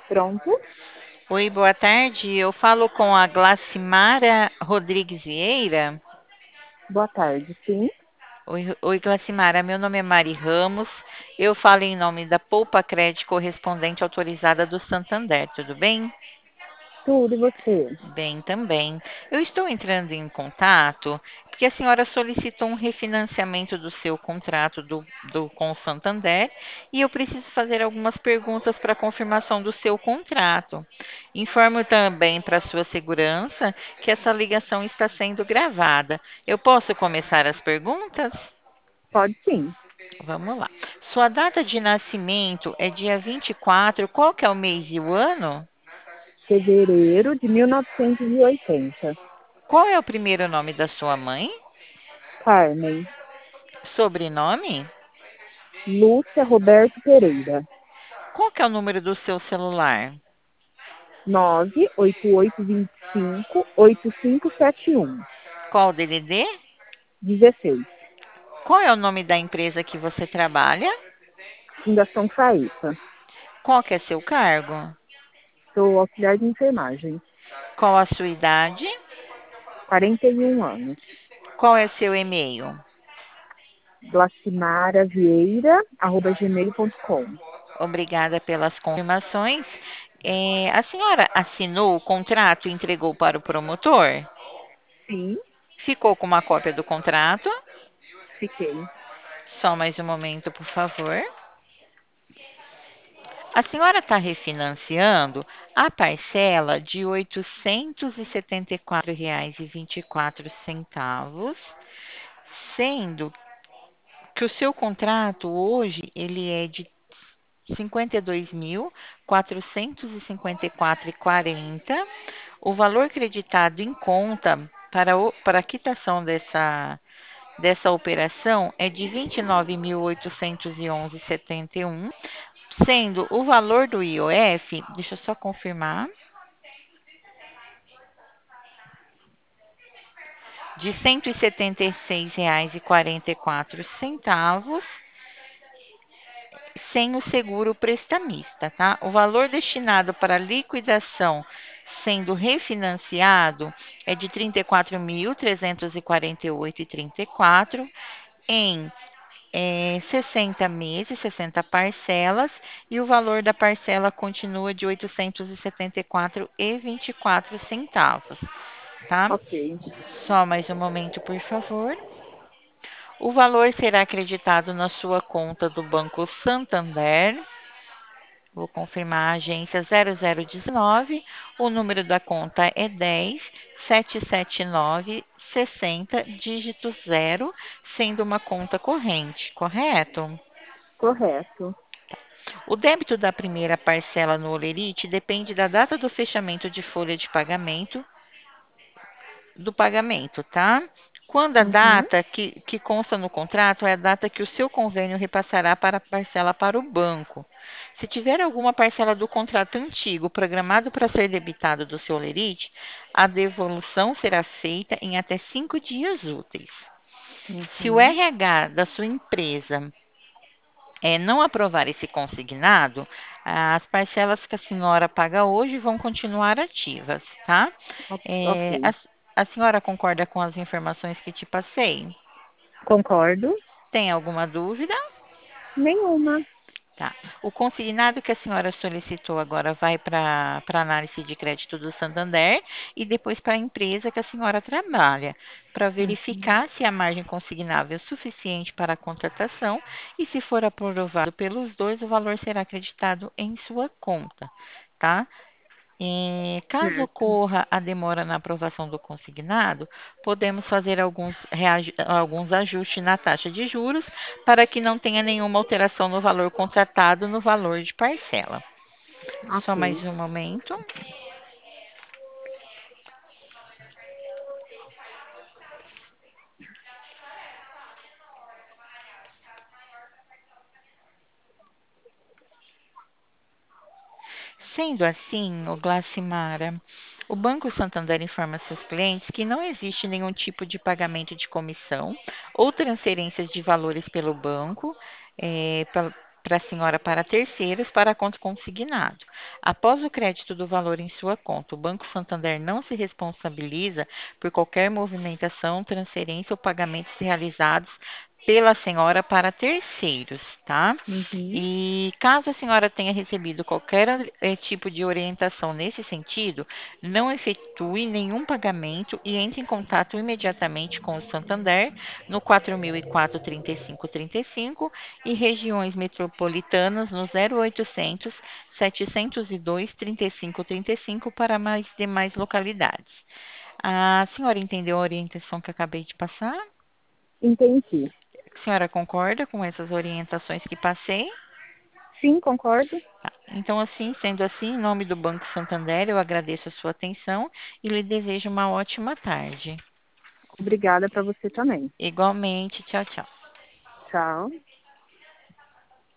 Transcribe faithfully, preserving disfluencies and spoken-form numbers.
Pronto? Oi, boa tarde. Eu falo com a Glacimara Rodrigues Vieira. Boa tarde, sim. Oi, oi, Glacimara. Meu nome é Mari Ramos. Eu falo em nome da Poupa Crédito Correspondente Autorizada do Santander. Tudo bem? Tudo e você? Bem, também. Eu estou entrando em contato porque a senhora solicitou um refinanciamento do seu contrato do, do, com o Santander e eu preciso fazer algumas perguntas para confirmação do seu contrato. Informo também para sua segurança que essa ligação está sendo gravada. Eu posso começar as perguntas? Pode sim. Vamos lá. Sua data de nascimento é dia vinte e quatro. Qual que é o mês e o ano? Fevereiro de mil novecentos e oitenta. Qual é o primeiro nome da sua mãe? Carmen. Sobrenome? Lúcia Roberto Pereira. Qual que é o número do seu celular? nove oito oito dois cinco oito cinco sete um. Qual o D D D? dezesseis. Qual é o nome da empresa que você trabalha? Fundação Faíta. Qual que é seu cargo? Sou auxiliar de enfermagem. Qual a sua idade? quarenta e um anos. Qual é seu e-mail? Glacimara Vieira, arroba gmail ponto com. Obrigada pelas confirmações. É, a senhora assinou o contrato e entregou para o promotor? Sim, Ficou com uma cópia do contrato? fiquei. Só mais um momento, por favor. A senhora está refinanciando a parcela de R$ oitocentos e setenta e quatro reais e vinte e quatro centavos, sendo que o seu contrato hoje ele é de cinquenta e dois mil quatrocentos e cinquenta e quatro reais e quarenta centavos. O valor creditado em conta para, o, para a quitação dessa, dessa operação é de vinte e nove mil oitocentos e onze reais e setenta e um centavos, sendo o valor do I O F, deixa eu só confirmar, de cento e setenta e seis reais e quarenta e quatro centavos, sem o seguro prestamista, tá? O valor destinado para liquidação sendo refinanciado é de trinta e quatro mil trezentos e quarenta e oito reais e trinta e quatro centavos em é, sessenta meses, sessenta parcelas, e o valor da parcela continua de oitocentos e setenta e quatro reais e vinte e quatro centavos, tá? Ok, Só mais um momento, por favor. O valor será acreditado na sua conta do Banco Santander. Vou confirmar a agência zero zero um nove. O número da conta é dez sete sete nove sessenta, dígito zero, sendo uma conta corrente, correto? correto. O débito da primeira parcela no Olerite depende da data do fechamento de folha de pagamento do pagamento, tá? Quando a Uhum, data que, que consta no contrato é a data que o seu convênio repassará para a parcela para o banco. Se tiver alguma parcela do contrato antigo programado para ser debitado do seu lerite, a devolução será feita em até cinco dias úteis. Se o uhum, R H da sua empresa eh, não aprovar esse consignado, as parcelas que a senhora paga hoje vão continuar ativas, tá? o- Eh, a, ok. a senhora concorda com as informações que te passei? Concordo. Tem alguma dúvida? Nenhuma. Tá. O consignado que a senhora solicitou agora vai para a análise de crédito do Santander e depois para a empresa que a senhora trabalha, para Uhum, verificar se a margem consignável é suficiente para a contratação e, se for aprovado pelos dois, o valor será acreditado em sua conta, tá? E caso certo. ocorra a demora na aprovação do consignado, podemos fazer alguns, reaju- alguns ajustes na taxa de juros para que não tenha nenhuma alteração no valor contratado no valor de parcela. Só mais Ok. um momento. Sendo assim, o Glacimara, o Banco Santander informa seus clientes que não existe nenhum tipo de pagamento de comissão ou transferências de valores pelo banco, eh, pel- para a senhora para terceiros para conta consignado. Após o crédito do valor em sua conta, o Banco Santander não se responsabiliza por qualquer movimentação, transferência ou pagamentos realizados pela senhora para terceiros, tá? Uhum. E caso a senhora tenha recebido qualquer eh, tipo de orientação nesse sentido, não efetue nenhum pagamento e entre em contato imediatamente com o Santander no quatro mil e quatro, trinta e cinco, trinta e cinco e regiões metropolitanas no zero oitocentos, setecentos e dois, trinta e cinco, trinta e cinco para mais demais localidades. A senhora entendeu a orientação que acabei de passar? Entendi. A senhora concorda com essas orientações que passei? Sim, concordo. Tá. Então, assim, sendo assim, em nome do Banco Santander, eu agradeço a sua atenção e lhe desejo uma ótima tarde. Obrigada para você também. Igualmente, tchau, tchau. Tchau.